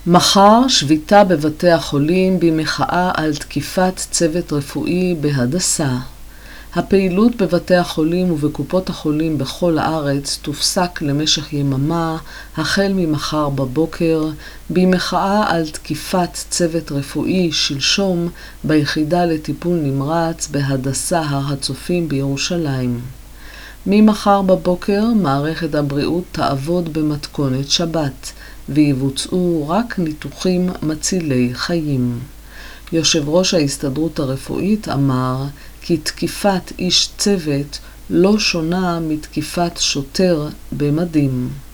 מחר שביתה בבתי החולים במחאה על תקיפת צוות רפואי בהדסה. הפעילות בבתי החולים ובקופות החולים בכל הארץ תופסק למשך יממה החל ממחר בבוקר במחאה על תקיפת צוות רפואי שלשום ביחידה לטיפול נמרץ בהדסה הר הצופים בירושלים. ממחר בבוקר מערכת הבריאות תעבוד במתכונת שבת ויבוצעו רק ניתוחים מצילי חיים. יושב ראש ההסתדרות הרפואית אמר כי תקיפת איש צוות לא שונה מתקיפת שוטר במדים.